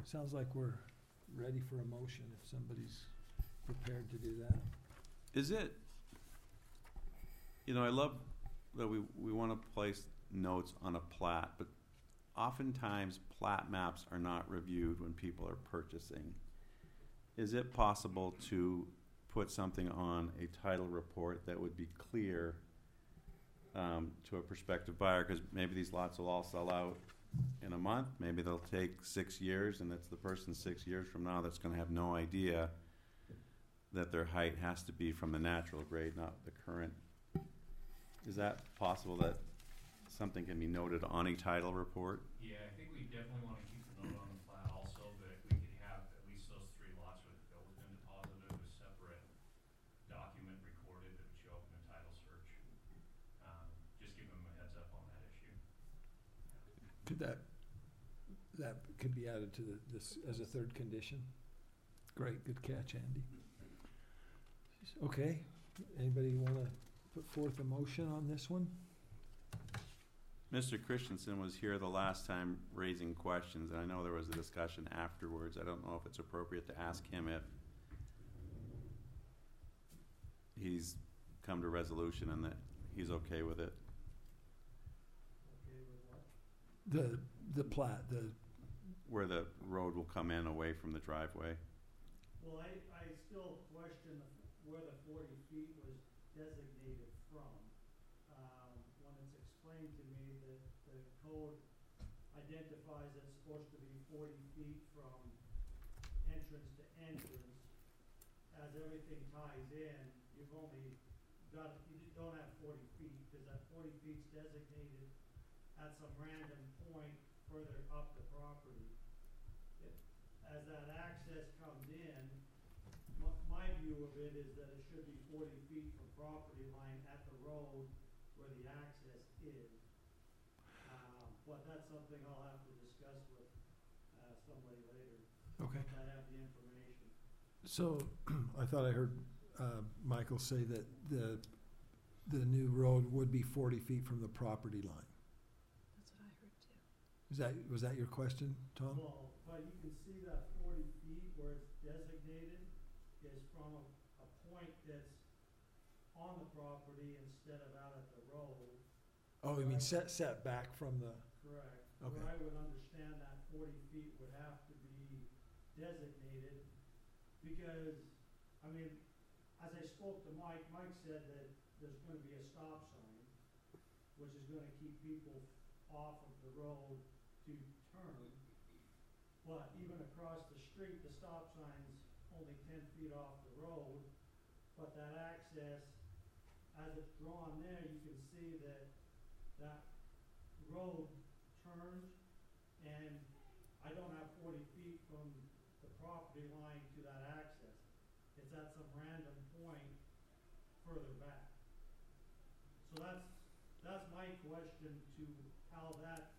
sounds like we're ready for a motion if somebody's prepared to do that. Is it, I love that we want to place notes on a plat, but oftentimes plat maps are not reviewed when people are purchasing. Is it possible to put something on a title report that would be clear to a prospective buyer? Because maybe these lots will all sell out in a month. Maybe they'll take 6 years, and it's the person 6 years from now that's going to have no idea that their height has to be from the natural grade, not the current. Is that possible that something can be noted on a title report? Yeah, I think we definitely want to keep the note on the plat also, but we could have at least those 3 lots where the bill has been deposited, a separate document recorded that would show up in the title search. Just give them a heads up on that issue. That could be added to this as a third condition. Great, good catch, Andy. Okay, anybody want to put forth a motion on this one? Mr. Christensen was here the last time raising questions, and I know there was a discussion afterwards. I don't know if it's appropriate to ask him if he's come to resolution and that he's okay with it. Okay with what? The plat, Where the road will come in away from the driveway. Well, I still question where the 40 feet was designated from. When it's explained to me that the code identifies it's supposed to be 40 feet from entrance to entrance, as everything ties in, you don't have 40 feet, because that 40 feet's designated at some random point further up the property. As that access comes in, my view of it is that it should be 40 feet from property line at the road where the access is. But that's something I'll have to discuss with somebody later. okay. Once I have the information. So I thought I heard Michael say that the new road would be 40 feet from the property line. That's what I heard too. Was that your question, Tom? Well, but you can see that 40 feet where it's designated is from a point that's on the property instead of out at the road. Oh, you mean set back from the, Correct. Okay. Where I would understand that 40 feet would have to be designated, because, I mean, as I spoke to Mike said that there's gonna be a stop sign, which is gonna keep people off of the road to turn. But even across the street, the stop sign's only 10 feet off the road, but that access, as it's drawn there, you can see that that road turns, and I don't have 40 feet from the property line to that access. It's at some random point further back. So that's my question to how that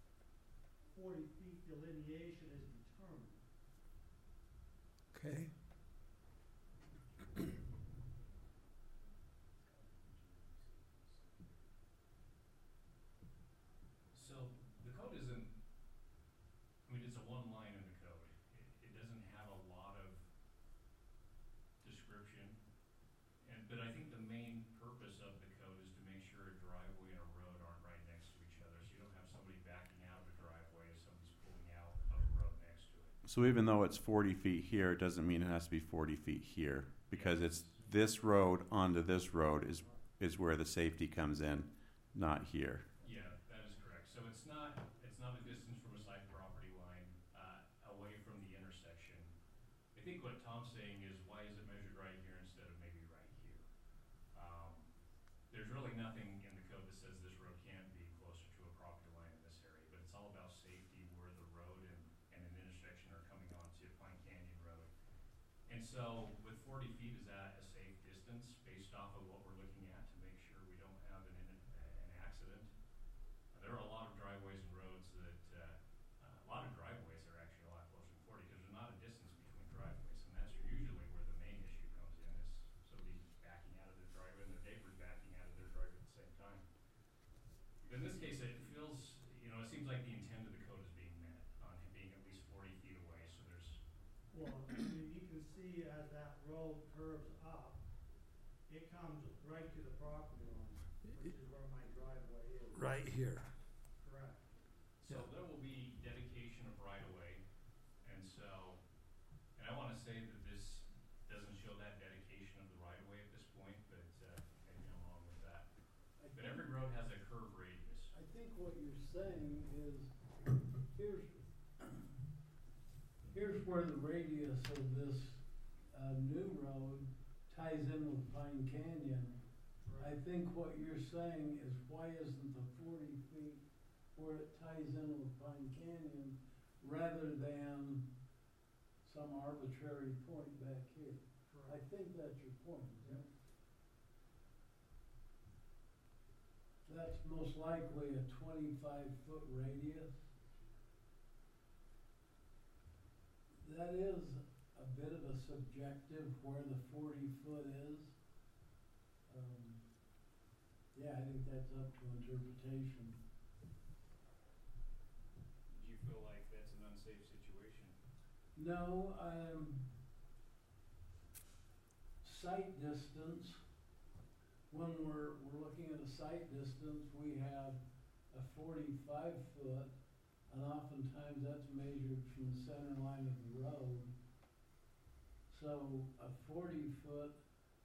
40 feet delineation is determined. okay. So the code isn't, it's a one line in the code. It doesn't have a lot of description. But I think the main purpose of the code is to make sure a driveway and a road aren't right next to each other. So you don't have somebody backing out of a driveway as somebody's pulling out of a road next to it. So even though it's 40 feet here, it doesn't mean it has to be 40 feet here, because it's this road onto this road is where the safety comes in, not here. Yeah, that is correct. So it's not a distance from a side property line away from the intersection. I think what Tom's saying is, why is it measured right here instead of maybe right here? There's really nothing in the code that says this road can't be closer to a property line in this area, but it's all about safety where the road and an intersection are coming onto Pine Canyon Road. And so with 40 feet, is that a safe distance based off of what we're looking at to make sure we don't have an accident? There are a lot of driveways and roads that, a lot of driveways are actually a lot closer than 40 because there's not a distance between driveways, and that's usually where the main issue comes in, is somebody backing out of their driveway and their neighbors backing out of their driveway at the same time. But in this case, it feels, it seems like the intent of the code is being met on it being at least 40 feet away. So comes right to the property line, which is where my driveway is. Right here. Correct. So Yeah. there will be dedication of right-of-way, and so, and I wanna say that this doesn't show that dedication of the right-of-way at this point, but, maybe I'm wrong with that. But every road has a curve radius. I think what you're saying is, here's where the radius of this, new road ties in with Pine Canyon. I think what you're saying is, why isn't the 40 feet where it ties in with Pine Canyon rather than some arbitrary point back here? I think that's your point, isn't it? That's most likely a 25-foot radius. That is a bit of a subjective where the 40 foot is. Yeah, I think that's up to interpretation. Do you feel like that's an unsafe situation? No, sight distance, when we're looking at a sight distance, we have a 45 foot, and oftentimes that's measured from the center line of the road. So a 40 foot,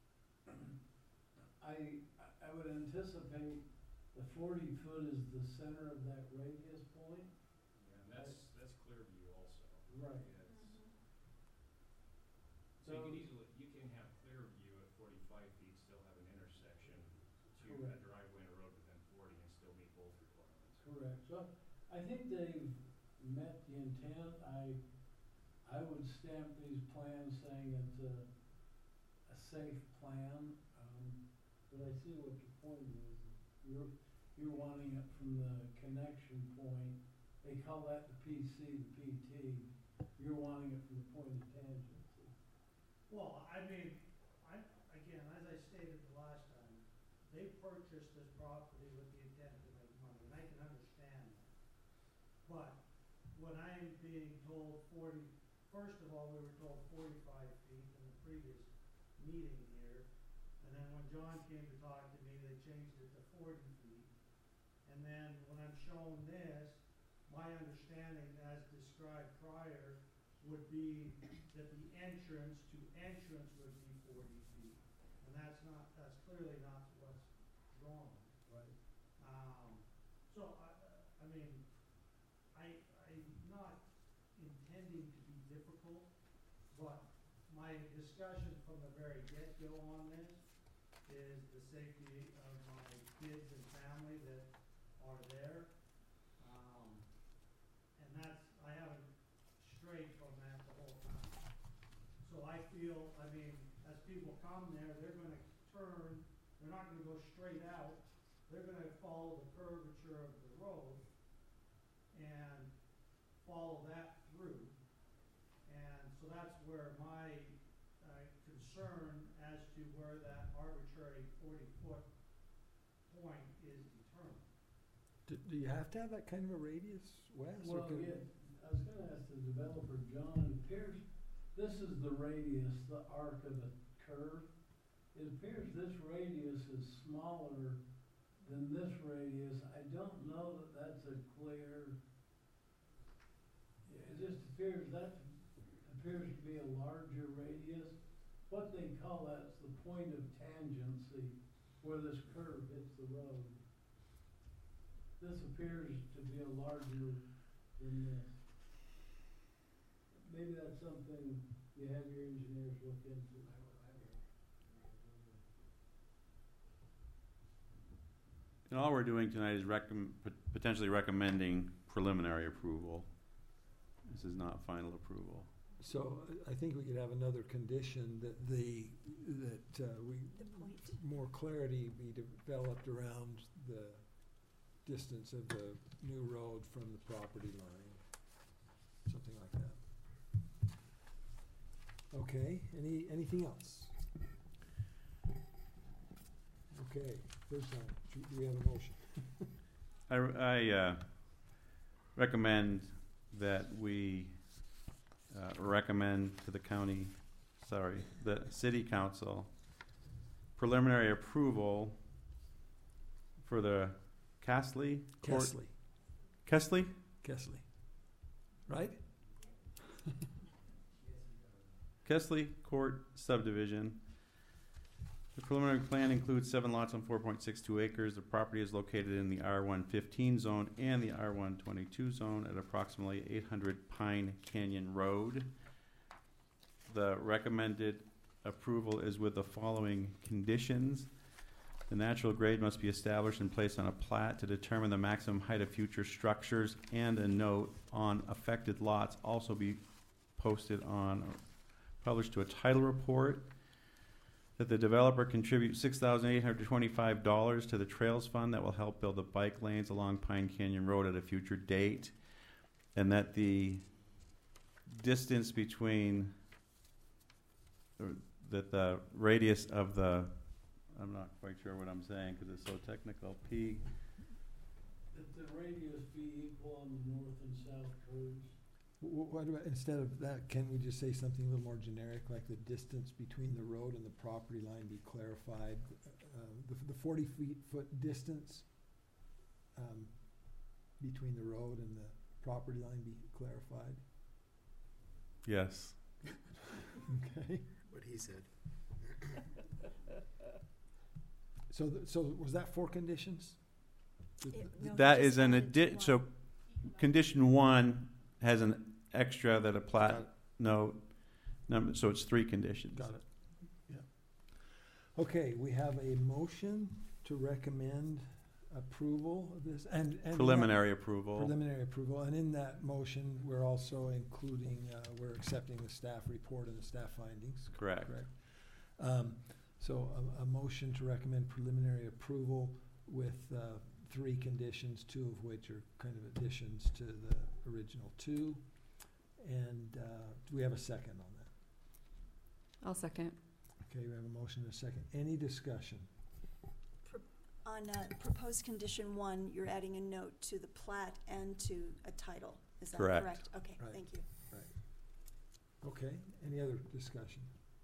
I would anticipate the 40 foot is the center of that radius point. Yeah, and that's clear view also. Right. Yeah, so So- you can have clear view at 45 feet, still have an intersection to a Correct. driveway and a road within 40 and still meet both requirements. Correct. So I think they've met the intent. I would stamp these plans saying it's a safe plan, but I see what your point is. You're wanting it from the connection point. They call that the PC, the PT. You're wanting it from the point of tangency. Well, I mean, again, as I stated the last time, they purchased this property with the intent to make money, and I can understand that. But when I'm being told 40, first of all, we were told 45 feet in the previous meeting here, and then when John came to talk to me, they changed it to 40 feet. And then when I'm shown this, my understanding as described prior would be that the entrance to entrance would be 40 feet. And that's clearly not what's drawn. Right. So I mean, I'm not intending to be difficult, but my discussion from the very get-go on this is the safety of my kids and family that are there. And I haven't strayed from that the whole time. So I feel, I mean, as people come there, they're gonna turn, they're not gonna go straight out, they're gonna follow the curvature of the road and follow that through. And so that's where my concern as to where that arbitrary 40-foot point is determined. Do you have to have that kind of a radius, Wes? or Well, can- yeah, I was gonna ask the developer, John, it appears, this is the radius, the arc of the curve. It appears this radius is smaller than this radius. I don't know that that's a clear, it just appears to be a larger radius. What they call that's the point of tangency, where this curve hits the road. This appears to be a larger than this. Maybe that's something you have your engineers look into. And all we're doing tonight is potentially recommending preliminary approval. This is not final approval. So I think we could have another condition that The point. more clarity be developed around the distance of the new road from the property line, something like that. Okay, anything else? Okay, first time, do we have a motion? I recommend that we recommend to the city council preliminary approval for the Kesley Court. Kesley? Kesley. Right? Kesley Court subdivision. The preliminary plan includes 7 lots on 4.62 acres. The property is located in the R115 zone and the R122 zone at approximately 800 Pine Canyon Road. The recommended approval is with the following conditions. The natural grade must be established and placed on a plat to determine the maximum height of future structures, and a note on affected lots also be posted on, published to a title report. That the developer contribute $6,825 to the Trails Fund that will help build the bike lanes along Pine Canyon Road at a future date. And that the distance between, that the radius of the, I'm not quite sure what I'm saying because it's so technical, That the radius be equal on the north and south curves. What about, instead of that, can't we just say something a little more generic, like the distance between the road and the property line be clarified? The 40-foot distance between the road and the property line be clarified? yes. Okay. What he said. So was that 4 conditions? That is so condition 1 has an extra that a plat note number, so it's 3 conditions. Got it. Yeah. Okay, we have a motion to recommend approval of this and Preliminary approval. Preliminary approval, and in that motion, we're also including, we're accepting the staff report and the staff findings. Correct. So a motion to recommend preliminary approval with 3 conditions, 2 of which are kind of additions to the original 2. And do we have a second on that? I'll second. Okay, we have a motion and a second. Any discussion? On proposed condition 1, you're adding a note to the plat and to a title. Is that Correct. correct? Okay, Right. thank you. Okay, any other discussion?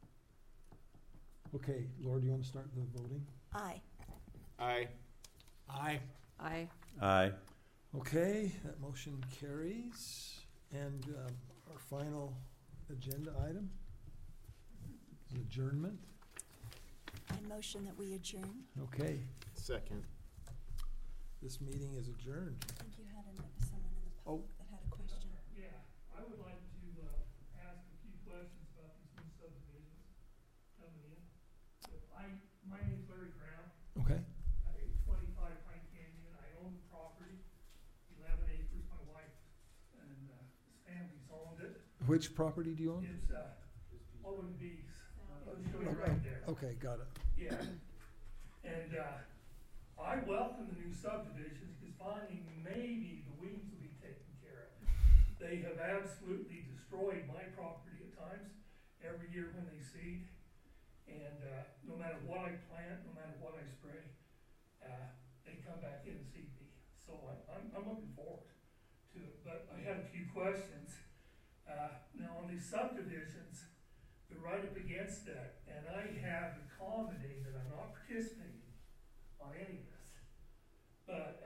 Okay, Laura, do you want to start the voting? Aye. Aye. Aye. Aye. Aye. Okay, that motion carries. And our final agenda item is adjournment. I motion that we adjourn. Okay, Second. this meeting is adjourned. I think you had someone in the Oh. public that had a question. Yeah, I would like to ask a few questions about these new subdivisions coming in. My name's Larry Brown. Okay, I own 25 Pine Canyon. I own the property, 11 acres. My wife and his family's owned it. which property do you own? It's Owen B's. I'll show you right there. Okay, got it. Yeah. And I welcome the new subdivisions because finally maybe the weeds will be taken care of. They have absolutely destroyed my property at times every year when they seed. And no matter what I plant, no matter what I spray, they come back in and seed me. So I'm looking forward to it. But I had a few questions. Now on these subdivisions, they're right up against that, and I have accommodated that I'm not participating on any of this. But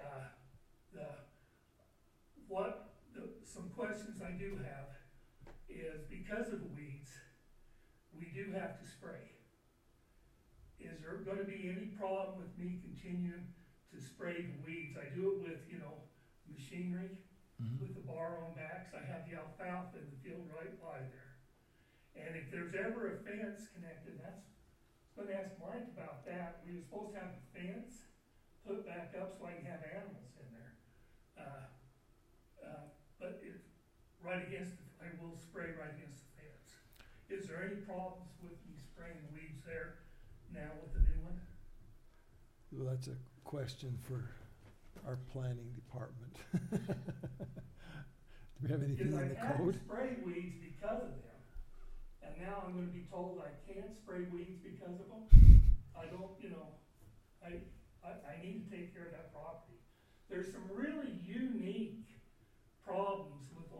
some questions I do have is because of the weeds, we do have to spray. Is there going to be any problem with me continuing to spray the weeds? I do it with, machinery, with the bar on backs. I have the alfalfa in the field right by there. And if there's ever a fence connected, I was going to ask Mike about that. We were supposed to have a fence put back up so I can have animals in there. But it's right against, I will spray right against the fence. Is there any problems with me spraying the weeds there now with the new one? Well, that's a question for our planning department. Do we have anything in the code? I had to spray weeds because of them, and now I'm gonna be told I can't spray weeds because of them? I don't, I need to take care of that property. There's some really unique problems with